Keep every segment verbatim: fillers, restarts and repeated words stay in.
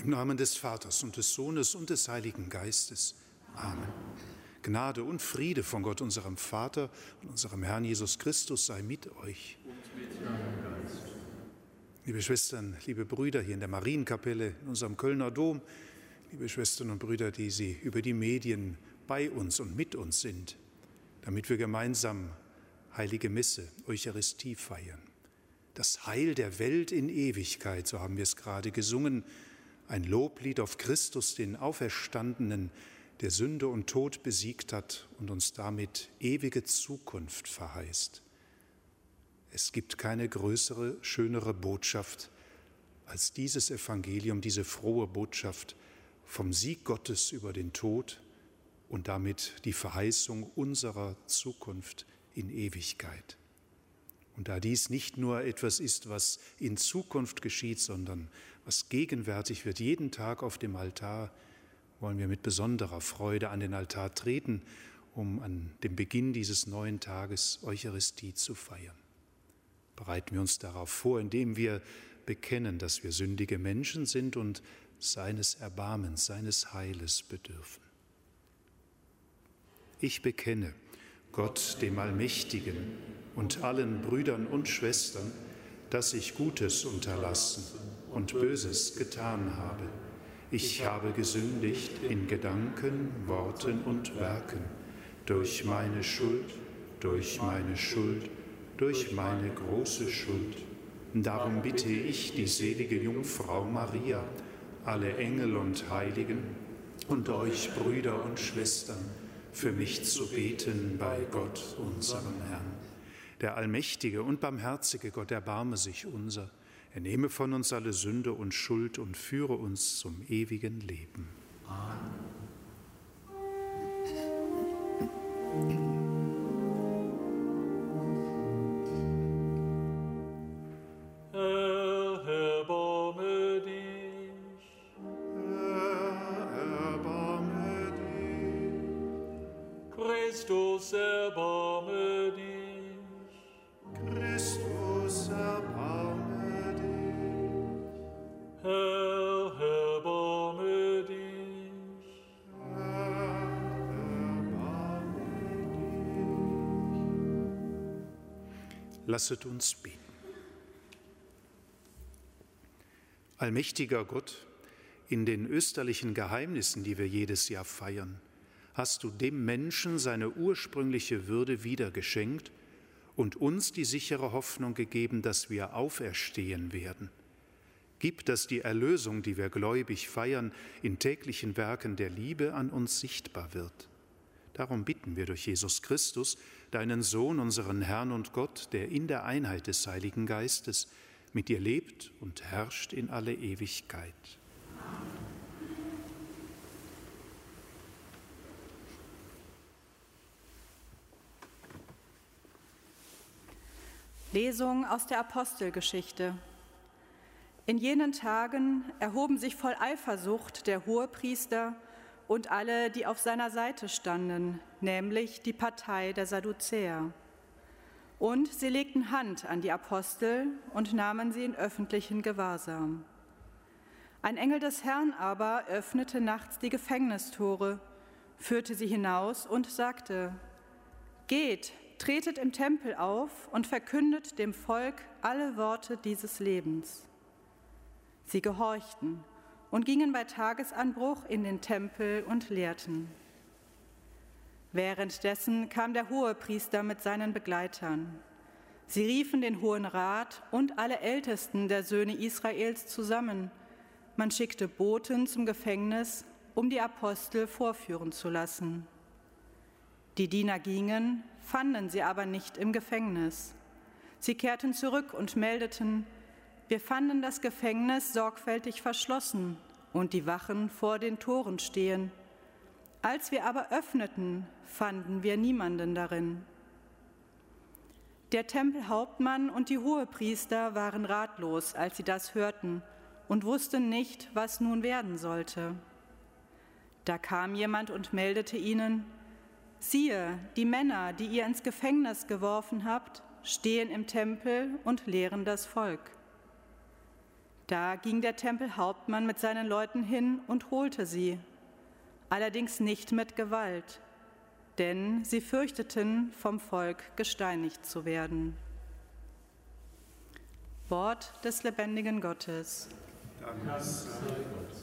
Im Namen des Vaters und des Sohnes und des Heiligen Geistes. Amen. Gnade und Friede von Gott, unserem Vater und unserem Herrn Jesus Christus sei mit euch. Und mit deinem Geist. Liebe Schwestern, liebe Brüder hier in der Marienkapelle, in unserem Kölner Dom, liebe Schwestern und Brüder, die Sie über die Medien bei uns und mit uns sind, damit wir gemeinsam Heilige Messe, Eucharistie feiern. Das Heil der Welt in Ewigkeit, so haben wir es gerade gesungen, ein Loblied auf Christus, den Auferstandenen, der Sünde und Tod besiegt hat und uns damit ewige Zukunft verheißt. Es gibt keine größere, schönere Botschaft als dieses Evangelium, diese frohe Botschaft vom Sieg Gottes über den Tod und damit die Verheißung unserer Zukunft in Ewigkeit. Und da dies nicht nur etwas ist, was in Zukunft geschieht, sondern was gegenwärtig wird, jeden Tag auf dem Altar, wollen wir mit besonderer Freude an den Altar treten, um an dem Beginn dieses neuen Tages Eucharistie zu feiern. Bereiten wir uns darauf vor, indem wir bekennen, dass wir sündige Menschen sind und seines Erbarmens, seines Heiles bedürfen. Ich bekenne Gott, dem Allmächtigen, und allen Brüdern und Schwestern, dass ich Gutes unterlassen und Böses getan habe. Ich habe gesündigt in Gedanken, Worten und Werken, durch meine Schuld, durch meine Schuld, durch meine große Schuld. Darum bitte ich die selige Jungfrau Maria, alle Engel und Heiligen und euch Brüder und Schwestern, für mich zu beten bei Gott, unserem Herrn. Der allmächtige und barmherzige Gott erbarme sich unser. Er nehme von uns alle Sünde und Schuld und führe uns zum ewigen Leben. Amen. Herr, erbarme dich. Herr, erbarme dich. Christus, erbarme dich. Christus, erbarme dich. Herr, erbarme dich. Herr, erbarme dich. Lasset uns beten. Allmächtiger Gott, in den österlichen Geheimnissen, die wir jedes Jahr feiern, hast du dem Menschen seine ursprüngliche Würde wieder geschenkt und uns die sichere Hoffnung gegeben, dass wir auferstehen werden. Gib, dass die Erlösung, die wir gläubig feiern, in täglichen Werken der Liebe an uns sichtbar wird. Darum bitten wir durch Jesus Christus, deinen Sohn, unseren Herrn und Gott, der in der Einheit des Heiligen Geistes mit dir lebt und herrscht in alle Ewigkeit. Lesung aus der Apostelgeschichte. In jenen Tagen erhoben sich voll Eifersucht der Hohepriester und alle, die auf seiner Seite standen, nämlich die Partei der Sadduzäer. Und sie legten Hand an die Apostel und nahmen sie in öffentlichen Gewahrsam. Ein Engel des Herrn aber öffnete nachts die Gefängnistore, führte sie hinaus und sagte: Geht, tretet im Tempel auf und verkündet dem Volk alle Worte dieses Lebens. Sie gehorchten und gingen bei Tagesanbruch in den Tempel und lehrten. Währenddessen kam der Hohepriester mit seinen Begleitern. Sie riefen den Hohen Rat und alle Ältesten der Söhne Israels zusammen. Man schickte Boten zum Gefängnis, um die Apostel vorführen zu lassen. Die Diener gingen, fanden sie aber nicht im Gefängnis. Sie kehrten zurück und meldeten: Wir fanden das Gefängnis sorgfältig verschlossen und die Wachen vor den Toren stehen. Als wir aber öffneten, fanden wir niemanden darin. Der Tempelhauptmann und die Hohepriester waren ratlos, als sie das hörten, und wussten nicht, was nun werden sollte. Da kam jemand und meldete ihnen: Siehe, die Männer, die ihr ins Gefängnis geworfen habt, stehen im Tempel und lehren das Volk. Da ging der Tempelhauptmann mit seinen Leuten hin und holte sie, allerdings nicht mit Gewalt, denn sie fürchteten, vom Volk gesteinigt zu werden. Wort des lebendigen Gottes. Dank sei Gott.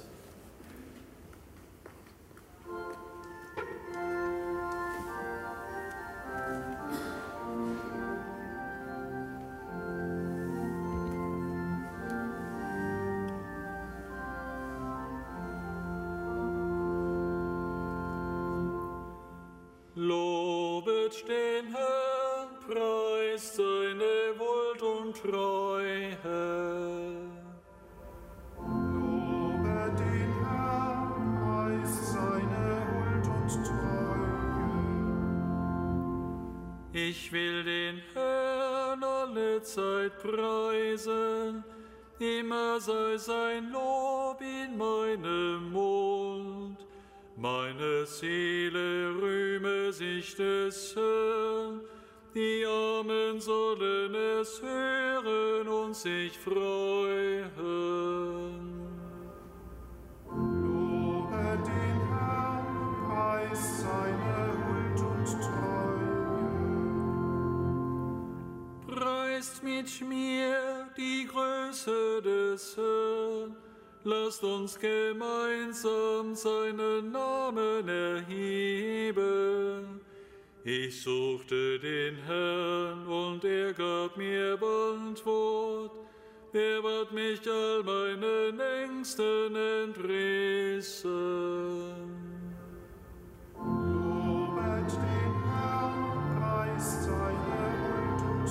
Lobet den Herrn, preist seine Huld und Treue. Lobet den Herrn, preist seine Huld und Treue. Ich will den Herrn alle Zeit preisen, immer sei sein Lob in meinem Mund. Meine Seele rühme sich des Herrn, die Armen sollen es hören und sich freuen. Lobe den Herrn, preist seine Huld und Treue. Preist mit mir die Größe des Herrn, lasst uns gemeinsam seinen Namen erheben. Ich suchte den Herrn und er gab mir Antwort. Er ward mich all meinen Ängsten entrissen. Lobet den Herrn, preist seine Huld und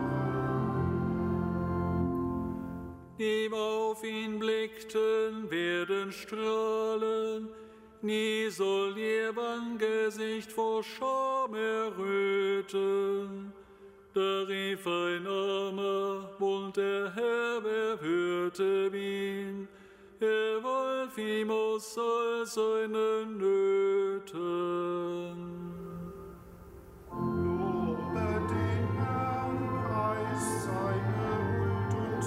Treue. Die auf ihn blickten, werden strahlen, nie soll ihr Angesicht vor Scham erröten. Da rief ein Armer, und der Herr erhörte ihn, er half ihm aus all seinen Nöten. Lobe den Herrn, preist seine Huld und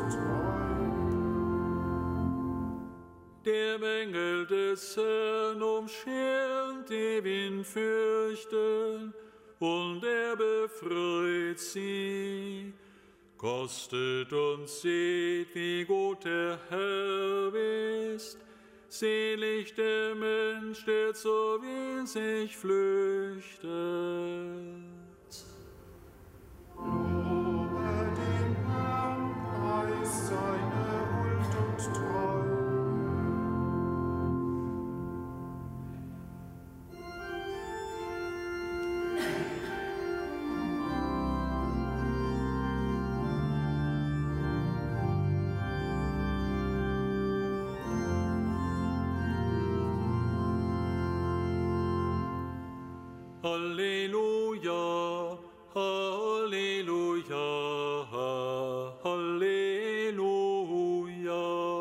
Treue. Der Engel des Herrn umschirmt, die ihn fürchten, und er befreit sie. Kostet und seht, wie gut der Herr ist. Selig der Mensch, der zur ihn sich flüchtet. Lobe den Herrn, preist seine Huld und Treue. Halleluja, Halleluja, Halleluja.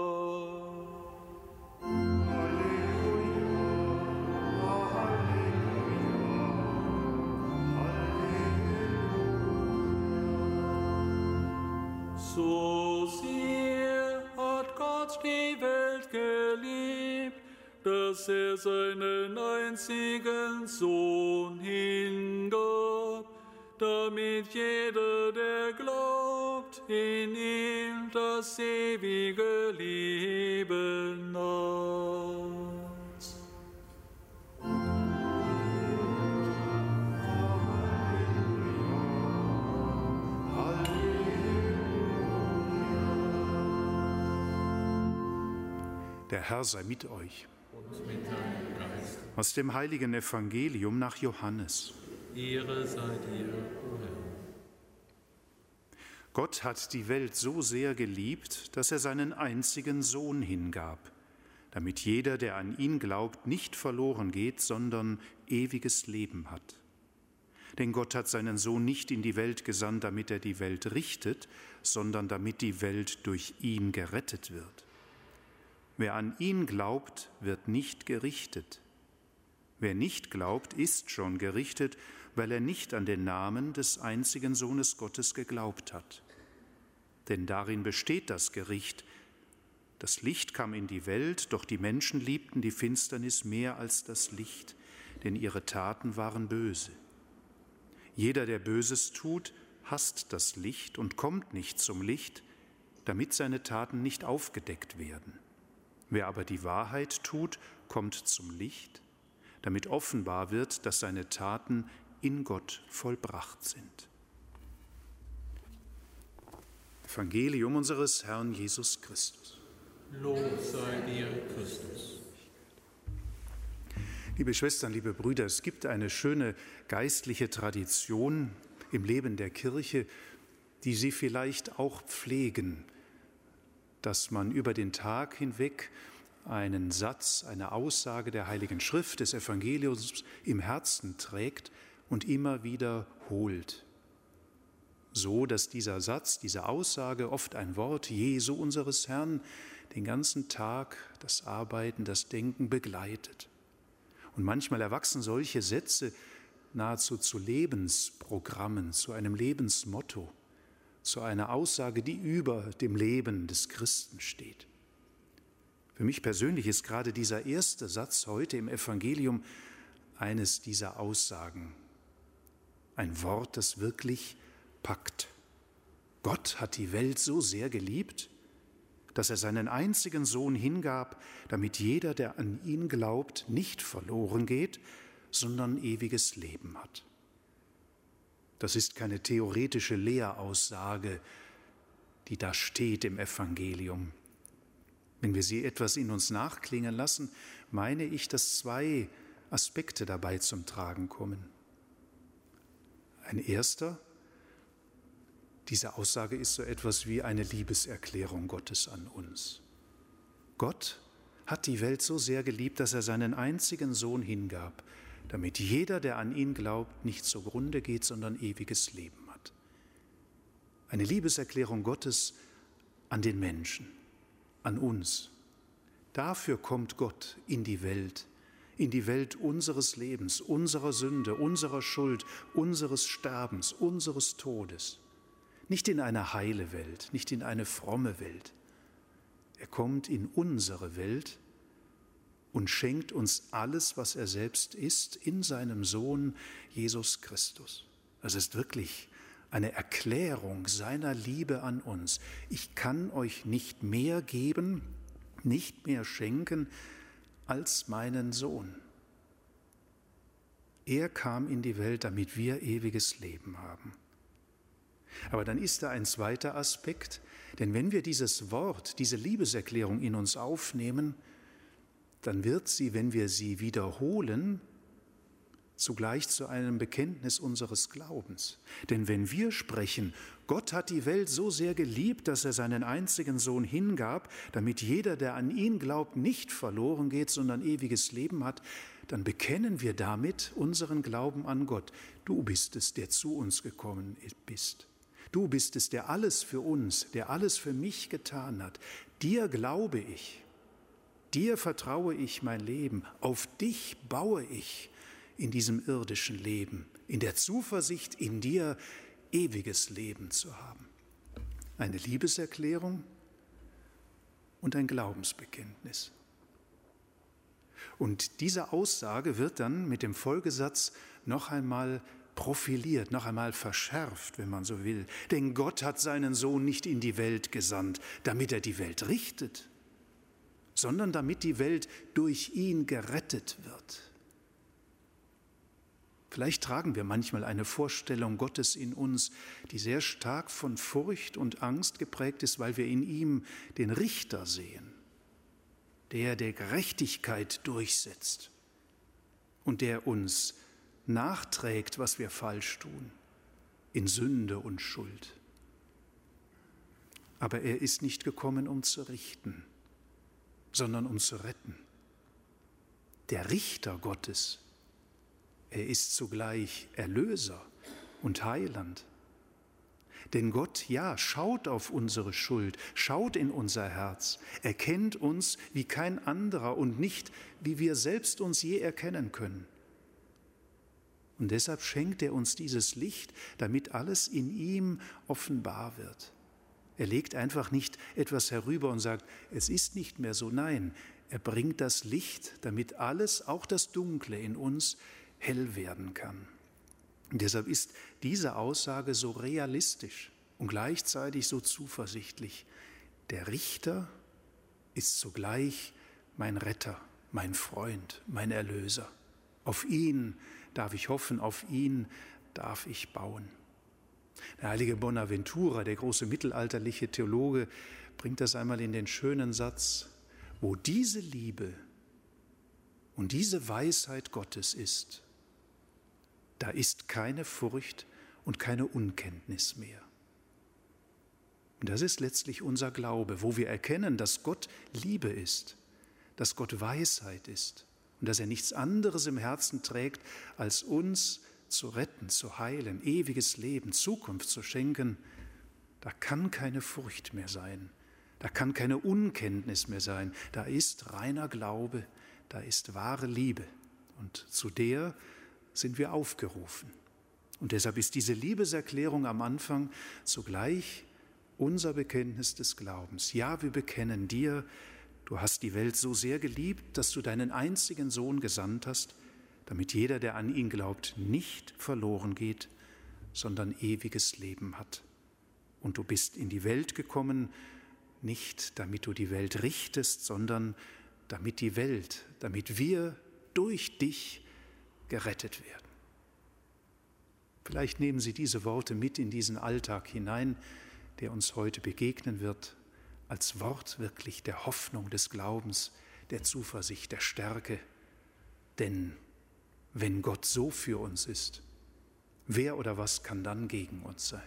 So sehr hat Gott die Welt geliebt, dass er seinen einzigen Sohn hingab, damit jeder, der glaubt, in ihm das ewige Leben hat. Der Herr sei mit euch. Und mit deinem Geist. Aus dem heiligen Evangelium nach Johannes. Ehre sei dir, o Herr. Gott hat die Welt so sehr geliebt, dass er seinen einzigen Sohn hingab, damit jeder, der an ihn glaubt, nicht verloren geht, sondern ewiges Leben hat. Denn Gott hat seinen Sohn nicht in die Welt gesandt, damit er die Welt richtet, sondern damit die Welt durch ihn gerettet wird. Wer an ihn glaubt, wird nicht gerichtet. Wer nicht glaubt, ist schon gerichtet, weil er nicht an den Namen des einzigen Sohnes Gottes geglaubt hat. Denn darin besteht das Gericht, Das Licht kam in die Welt, doch die Menschen liebten die Finsternis mehr als das Licht, denn ihre Taten waren böse. Jeder, der Böses tut, hasst das Licht und kommt nicht zum Licht, damit seine Taten nicht aufgedeckt werden. Wer aber die Wahrheit tut, kommt zum Licht, damit offenbar wird, dass seine Taten in Gott vollbracht sind. Evangelium unseres Herrn Jesus Christus. Lob sei dir, Christus. Liebe Schwestern, liebe Brüder, es gibt eine schöne geistliche Tradition im Leben der Kirche, die Sie vielleicht auch pflegen, dass man über den Tag hinweg einen Satz, eine Aussage der Heiligen Schrift, des Evangeliums im Herzen trägt und immer wieder holt. So, dass dieser Satz, diese Aussage, oft ein Wort Jesu unseres Herrn, den ganzen Tag das Arbeiten, das Denken begleitet. Und manchmal erwachsen solche Sätze nahezu zu Lebensprogrammen, zu einem Lebensmotto, zu einer Aussage, die über dem Leben des Christen steht. Für mich persönlich ist gerade dieser erste Satz heute im Evangelium eines dieser Aussagen. Ein Wort, das wirklich packt. Gott hat die Welt so sehr geliebt, dass er seinen einzigen Sohn hingab, damit jeder, der an ihn glaubt, nicht verloren geht, sondern ewiges Leben hat. Das ist keine theoretische Lehraussage, die da steht im Evangelium. Wenn wir sie etwas in uns nachklingen lassen, meine ich, dass zwei Aspekte dabei zum Tragen kommen. Ein erster: Diese Aussage ist so etwas wie eine Liebeserklärung Gottes an uns. Gott hat die Welt so sehr geliebt, dass er seinen einzigen Sohn hingab, damit jeder, der an ihn glaubt, nicht zugrunde geht, sondern ewiges Leben hat. Eine Liebeserklärung Gottes an den Menschen, an uns. Dafür kommt Gott in die Welt, in die Welt unseres Lebens, unserer Sünde, unserer Schuld, unseres Sterbens, unseres Todes. Nicht in eine heile Welt, nicht in eine fromme Welt. Er kommt in unsere Welt und schenkt uns alles, was er selbst ist, in seinem Sohn Jesus Christus. Das ist wirklich eine Erklärung seiner Liebe an uns. Ich kann euch nicht mehr geben, nicht mehr schenken als meinen Sohn. Er kam in die Welt, damit wir ewiges Leben haben. Aber dann ist da ein zweiter Aspekt, denn wenn wir dieses Wort, diese Liebeserklärung in uns aufnehmen, dann wird sie, wenn wir sie wiederholen, zugleich zu einem Bekenntnis unseres Glaubens. Denn wenn wir sprechen, Gott hat die Welt so sehr geliebt, dass er seinen einzigen Sohn hingab, damit jeder, der an ihn glaubt, nicht verloren geht, sondern ewiges Leben hat, dann bekennen wir damit unseren Glauben an Gott. Du bist es, der zu uns gekommen bist. Du bist es, der alles für uns, der alles für mich getan hat. Dir glaube ich, dir vertraue ich mein Leben, auf dich baue ich in diesem irdischen Leben, in der Zuversicht, in dir ewiges Leben zu haben. Eine Liebeserklärung und ein Glaubensbekenntnis. Und diese Aussage wird dann mit dem Folgesatz noch einmal profiliert, noch einmal verschärft, wenn man so will. Denn Gott hat seinen Sohn nicht in die Welt gesandt, damit er die Welt richtet, sondern damit die Welt durch ihn gerettet wird. Vielleicht tragen wir manchmal eine Vorstellung Gottes in uns, die sehr stark von Furcht und Angst geprägt ist, weil wir in ihm den Richter sehen, der der Gerechtigkeit durchsetzt und der uns nachträgt, was wir falsch tun, in Sünde und Schuld. Aber er ist nicht gekommen, um zu richten, sondern um zu retten. Der Richter Gottes, er ist zugleich Erlöser und Heiland. Denn Gott, ja, schaut auf unsere Schuld, schaut in unser Herz, erkennt uns wie kein anderer und nicht, wie wir selbst uns je erkennen können. Und deshalb schenkt er uns dieses Licht, damit alles in ihm offenbar wird. Er legt einfach nicht etwas herüber und sagt, es ist nicht mehr so. Nein, er bringt das Licht, damit alles, auch das Dunkle in uns, hell werden kann. Und deshalb ist diese Aussage so realistisch und gleichzeitig so zuversichtlich. Der Richter ist zugleich mein Retter, mein Freund, mein Erlöser. Auf ihn darf ich hoffen, auf ihn darf ich bauen. Der heilige Bonaventura, der große mittelalterliche Theologe, bringt das einmal in den schönen Satz, wo diese Liebe und diese Weisheit Gottes ist, da ist keine Furcht und keine Unkenntnis mehr. Und das ist letztlich unser Glaube, wo wir erkennen, dass Gott Liebe ist, dass Gott Weisheit ist und dass er nichts anderes im Herzen trägt, als uns zu retten, zu heilen, ewiges Leben, Zukunft zu schenken. Da kann keine Furcht mehr sein, da kann keine Unkenntnis mehr sein, da ist reiner Glaube, da ist wahre Liebe und zu der sind wir aufgerufen. Und deshalb ist diese Liebeserklärung am Anfang zugleich unser Bekenntnis des Glaubens. Ja, wir bekennen dir, du hast die Welt so sehr geliebt, dass du deinen einzigen Sohn gesandt hast, damit jeder, der an ihn glaubt, nicht verloren geht, sondern ewiges Leben hat. Und du bist in die Welt gekommen, nicht damit du die Welt richtest, sondern damit die Welt, damit wir durch dich gerettet werden. Vielleicht nehmen Sie diese Worte mit in diesen Alltag hinein, der uns heute begegnen wird, als Wort wirklich der Hoffnung, des Glaubens, der Zuversicht, der Stärke. Denn wenn Gott so für uns ist, wer oder was kann dann gegen uns sein?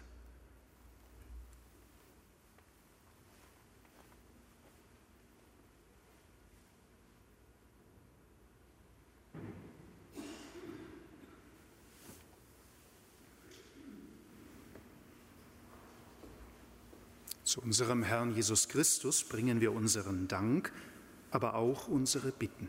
Zu unserem Herrn Jesus Christus bringen wir unseren Dank, aber auch unsere Bitten.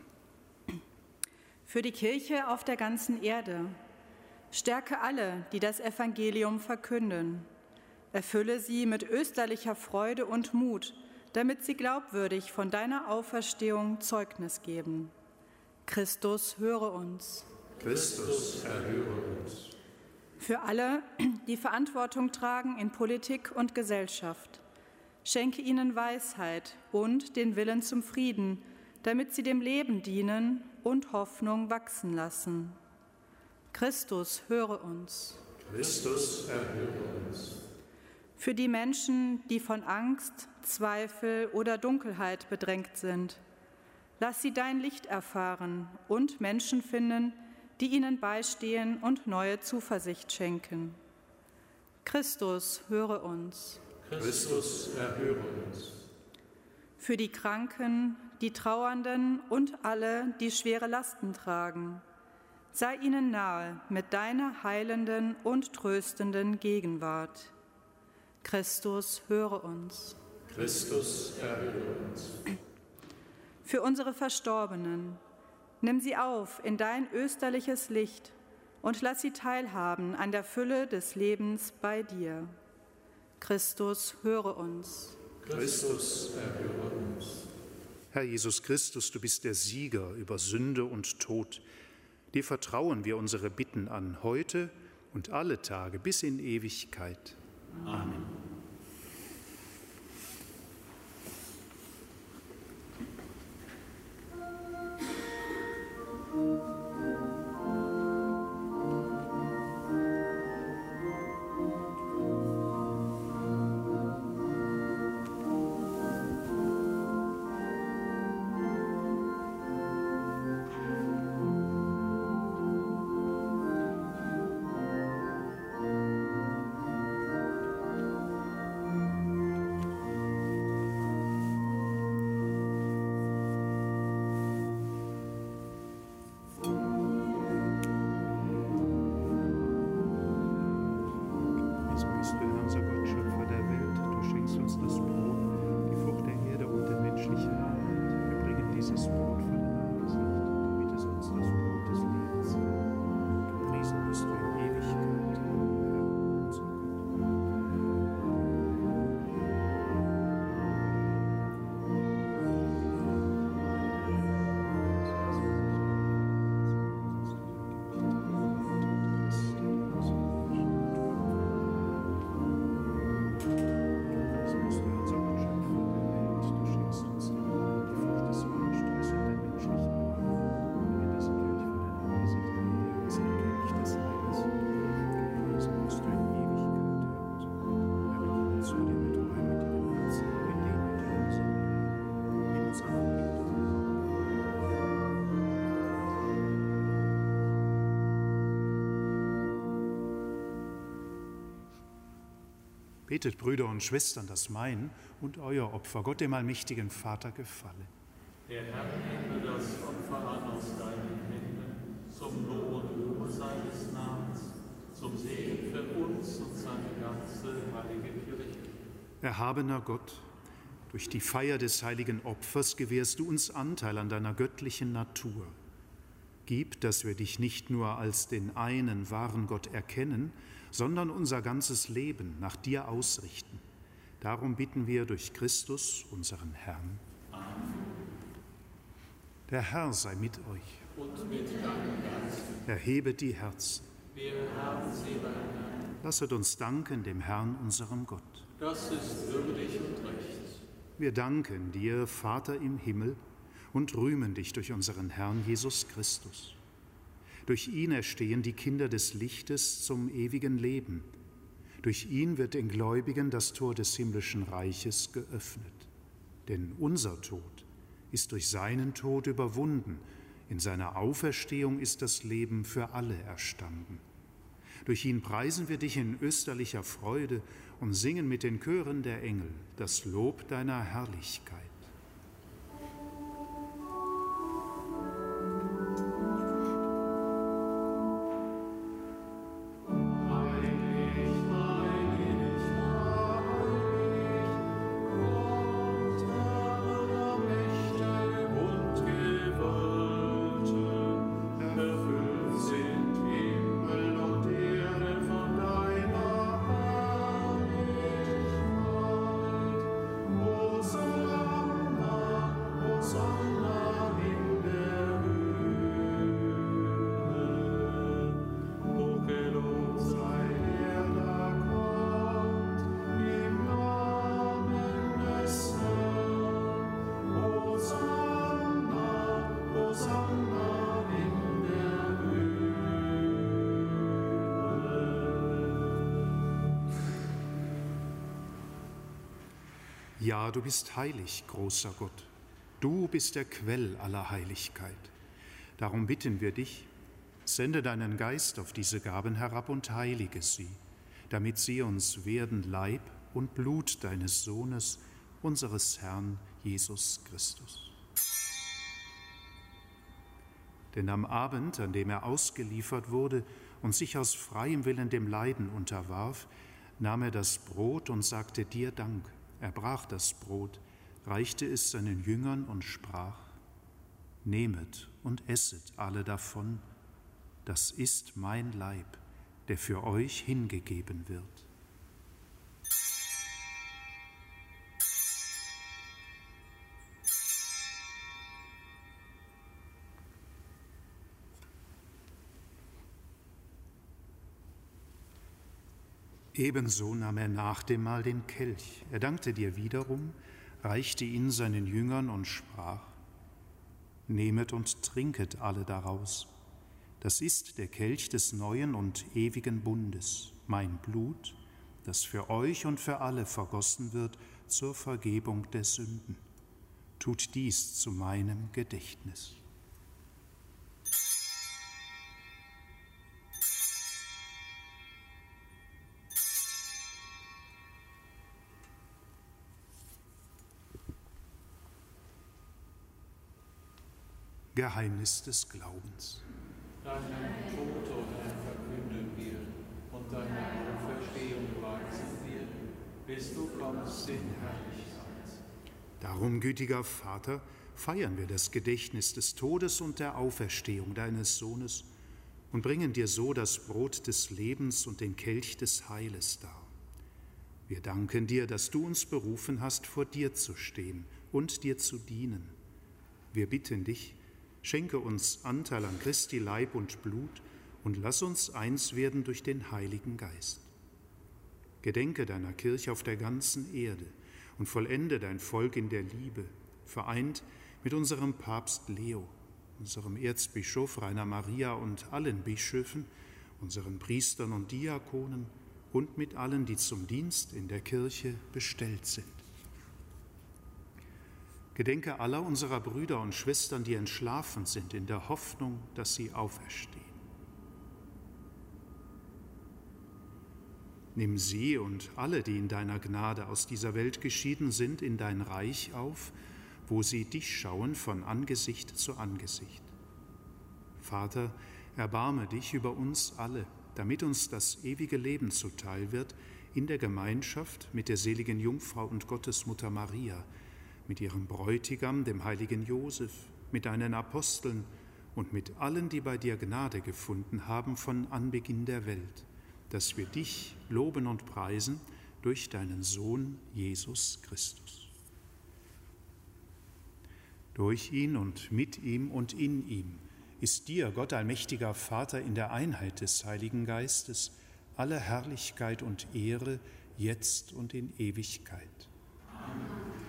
Für die Kirche auf der ganzen Erde. Stärke alle, die das Evangelium verkünden. Erfülle sie mit österlicher Freude und Mut, damit sie glaubwürdig von deiner Auferstehung Zeugnis geben. Christus, höre uns. Christus, erhöre uns. Für alle, die Verantwortung tragen in Politik und Gesellschaft. Schenke ihnen Weisheit und den Willen zum Frieden, damit sie dem Leben dienen und Hoffnung wachsen lassen. Christus, höre uns. Christus, erhöre uns. Für die Menschen, die von Angst, Zweifel oder Dunkelheit bedrängt sind, lass sie dein Licht erfahren und Menschen finden, die ihnen beistehen und neue Zuversicht schenken. Christus, höre uns. Christus, erhöre uns. Für die Kranken, die Trauernden und alle, die schwere Lasten tragen, sei ihnen nahe mit deiner heilenden und tröstenden Gegenwart. Christus, höre uns. Christus, erhöre uns. Für unsere Verstorbenen, nimm sie auf in dein österliches Licht und lass sie teilhaben an der Fülle des Lebens bei dir. Christus, höre uns. Christus, erhöre uns. Herr Jesus Christus, du bist der Sieger über Sünde und Tod. Dir vertrauen wir unsere Bitten an, heute und alle Tage bis in Ewigkeit. Amen. Betet, Brüder und Schwestern, dass mein und euer Opfer Gott, dem allmächtigen Vater, gefalle. Der Herr nehme das Opfer an aus deinen Händen, zum Lob und Ruhe seines Namens, zum Segen für uns und seine ganze heilige Kirche. Erhabener Gott, durch die Feier des heiligen Opfers gewährst du uns Anteil an deiner göttlichen Natur. Gib, dass wir dich nicht nur als den einen wahren Gott erkennen, sondern unser ganzes Leben nach dir ausrichten. Darum bitten wir durch Christus, unseren Herrn. Amen. Der Herr sei mit euch. Und mit deinem Geist. Erhebet die Herzen. Wir haben sie beim Herrn. Lasset uns danken dem Herrn, unserem Gott. Das ist würdig und recht. Wir danken dir, Vater im Himmel, und rühmen dich durch unseren Herrn Jesus Christus. Durch ihn erstehen die Kinder des Lichtes zum ewigen Leben. Durch ihn wird den Gläubigen das Tor des himmlischen Reiches geöffnet. Denn unser Tod ist durch seinen Tod überwunden. In seiner Auferstehung ist das Leben für alle erstanden. Durch ihn preisen wir dich in österlicher Freude und singen mit den Chören der Engel das Lob deiner Herrlichkeit. Ja, du bist heilig, großer Gott. Du bist der Quell aller Heiligkeit. Darum bitten wir dich, sende deinen Geist auf diese Gaben herab und heilige sie, damit sie uns werden Leib und Blut deines Sohnes, unseres Herrn Jesus Christus. Denn am Abend, an dem er ausgeliefert wurde und sich aus freiem Willen dem Leiden unterwarf, nahm er das Brot und sagte dir Dank. Er brach das Brot, reichte es seinen Jüngern und sprach: Nehmet und esset alle davon, das ist mein Leib, der für euch hingegeben wird. Ebenso nahm er nach dem Mahl den Kelch. Er dankte dir wiederum, reichte ihn seinen Jüngern und sprach: Nehmet und trinket alle daraus. Das ist der Kelch des neuen und ewigen Bundes, mein Blut, das für euch und für alle vergossen wird zur Vergebung der Sünden. Tut dies zu meinem Gedächtnis. Geheimnis des Glaubens. Deinen Tod, o Herr, verkünden wir, und deine Auferstehung preisen wir, bis du kommst in Herrlichkeit. Darum, gütiger Vater, feiern wir das Gedächtnis des Todes und der Auferstehung deines Sohnes und bringen dir so das Brot des Lebens und den Kelch des Heiles dar. Wir danken dir, dass du uns berufen hast, vor dir zu stehen und dir zu dienen. Wir bitten dich, schenke uns Anteil an Christi Leib und Blut und lass uns eins werden durch den Heiligen Geist. Gedenke deiner Kirche auf der ganzen Erde und vollende dein Volk in der Liebe, vereint mit unserem Papst Leo, unserem Erzbischof Rainer Maria und allen Bischöfen, unseren Priestern und Diakonen und mit allen, die zum Dienst in der Kirche bestellt sind. Gedenke aller unserer Brüder und Schwestern, die entschlafen sind, in der Hoffnung, dass sie auferstehen. Nimm sie und alle, die in deiner Gnade aus dieser Welt geschieden sind, in dein Reich auf, wo sie dich schauen von Angesicht zu Angesicht. Vater, erbarme dich über uns alle, damit uns das ewige Leben zuteil wird, in der Gemeinschaft mit der seligen Jungfrau und Gottesmutter Maria, mit ihrem Bräutigam, dem heiligen Josef, mit deinen Aposteln und mit allen, die bei dir Gnade gefunden haben von Anbeginn der Welt, dass wir dich loben und preisen durch deinen Sohn Jesus Christus. Durch ihn und mit ihm und in ihm ist dir, Gott allmächtiger Vater, in der Einheit des Heiligen Geistes alle Herrlichkeit und Ehre, jetzt und in Ewigkeit. Amen.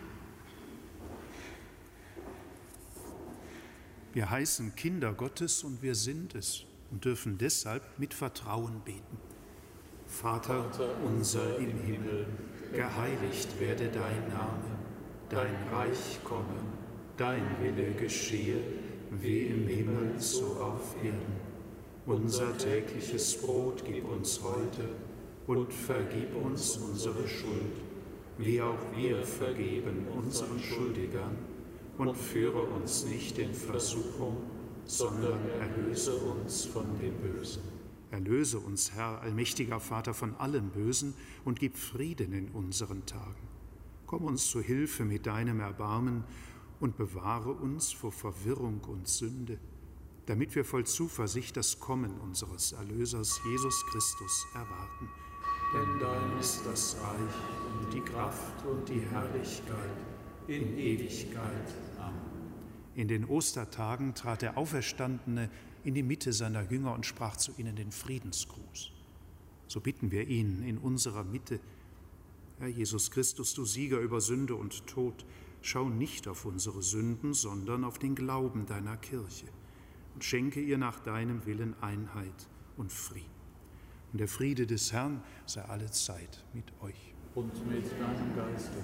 Wir heißen Kinder Gottes und wir sind es und dürfen deshalb mit Vertrauen beten. Vater unser im Himmel, geheiligt werde dein Name, dein Reich komme, dein Wille geschehe, wie im Himmel so auf Erden. Unser tägliches Brot gib uns heute und vergib uns unsere Schuld, wie auch wir vergeben unseren Schuldigern. Und führe uns nicht in Versuchung, sondern erlöse uns von dem Bösen. Erlöse uns, Herr, allmächtiger Vater, von allem Bösen und gib Frieden in unseren Tagen. Komm uns zu Hilfe mit deinem Erbarmen und bewahre uns vor Verwirrung und Sünde, damit wir voll Zuversicht das Kommen unseres Erlösers Jesus Christus erwarten. Denn dein ist das Reich und die Kraft und die Herrlichkeit in Ewigkeit. Amen. In den Ostertagen trat der Auferstandene in die Mitte seiner Jünger und sprach zu ihnen den Friedensgruß. So bitten wir ihn in unserer Mitte: Herr Jesus Christus, du Sieger über Sünde und Tod, schau nicht auf unsere Sünden, sondern auf den Glauben deiner Kirche und schenke ihr nach deinem Willen Einheit und Frieden. Und der Friede des Herrn sei alle Zeit mit euch. Und mit deinem Geiste.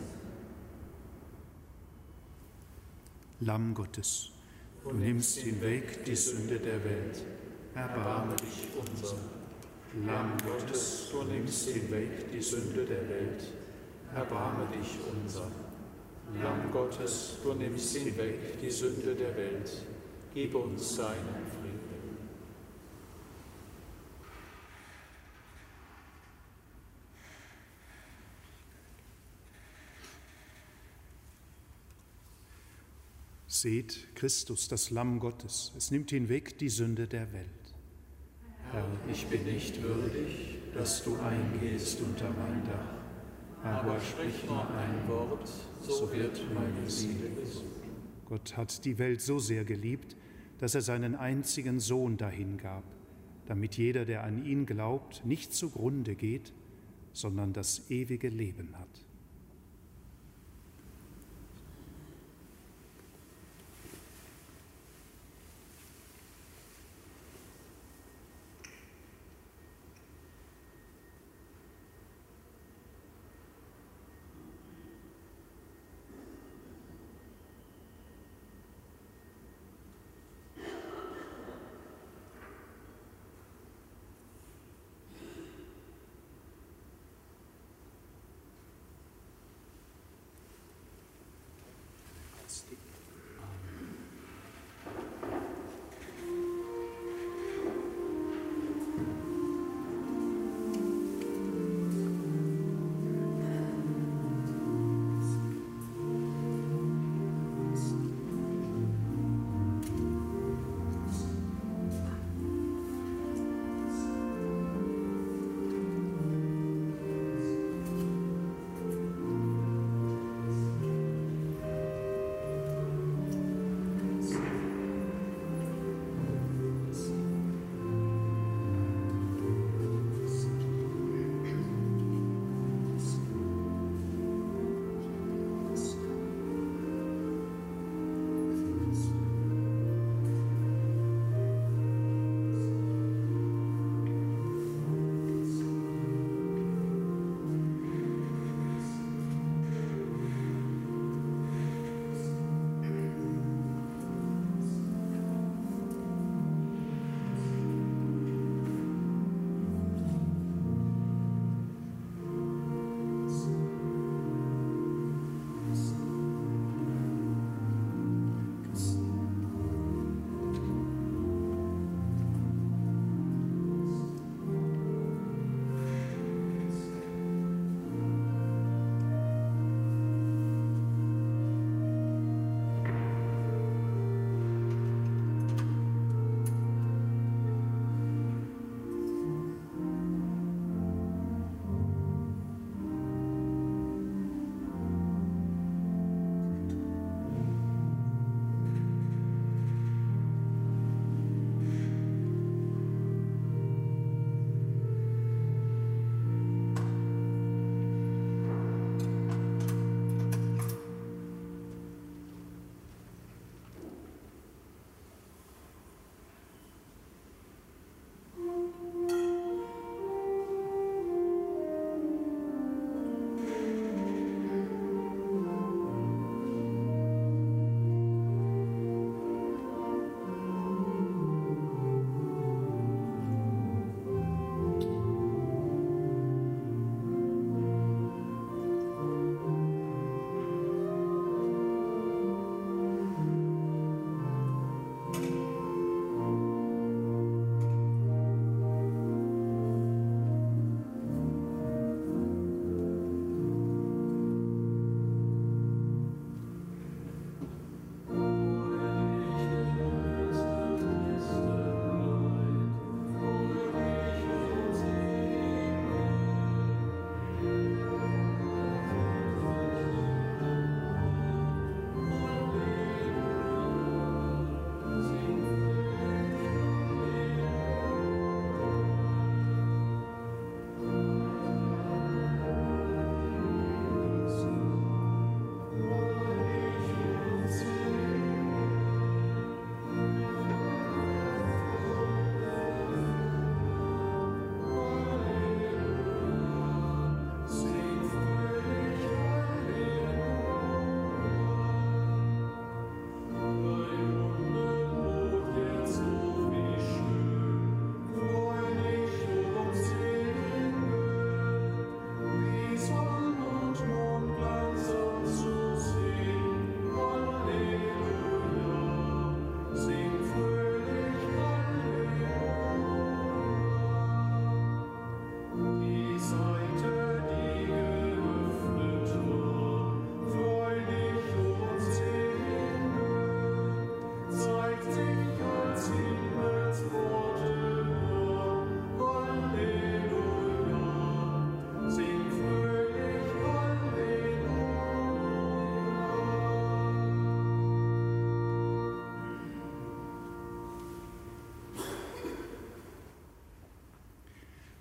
Lamm Gottes, du nimmst hinweg die Sünde der Welt, erbarme dich unser. Lamm Gottes, du nimmst hinweg die Sünde der Welt, erbarme dich unser. Lamm Gottes, du nimmst hinweg die Sünde der Welt, gib uns deinen Frieden. Seht Christus, das Lamm Gottes, es nimmt hinweg die Sünde der Welt. Herr, ich bin nicht würdig, dass du eingehst unter mein Dach, aber sprich nur ein Wort, so wird meine Seele gesund. Gott hat die Welt so sehr geliebt, dass er seinen einzigen Sohn dahingab, damit jeder, der an ihn glaubt, nicht zugrunde geht, sondern das ewige Leben hat.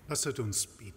Lasset uns beten.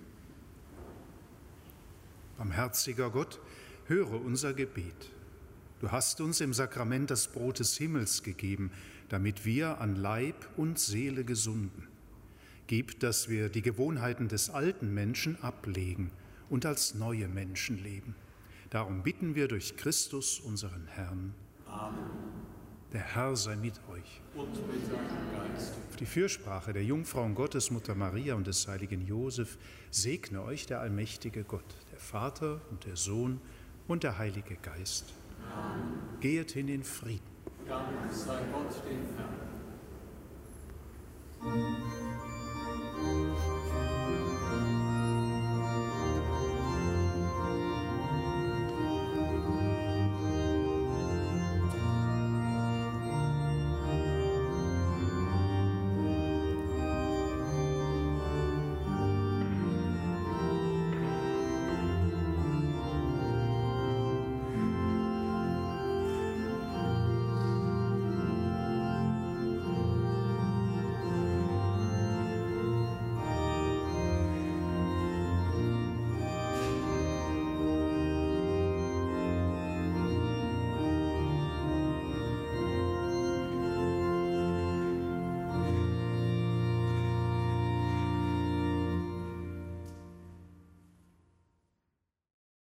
Barmherziger Gott, höre unser Gebet. Du hast uns im Sakrament das Brot des Himmels gegeben, damit wir an Leib und Seele gesunden. Gib, dass wir die Gewohnheiten des alten Menschen ablegen und als neue Menschen leben. Darum bitten wir durch Christus, unseren Herrn. Amen. Der Herr sei mit euch. Und mit deinem Geist. Auf die Fürsprache der Jungfrau Gottes, Mutter Maria und des heiligen Josef segne euch der allmächtige Gott, der Vater und der Sohn und der Heilige Geist. Amen. Gehet hin in Frieden. Dank sei Gott dem Herrn.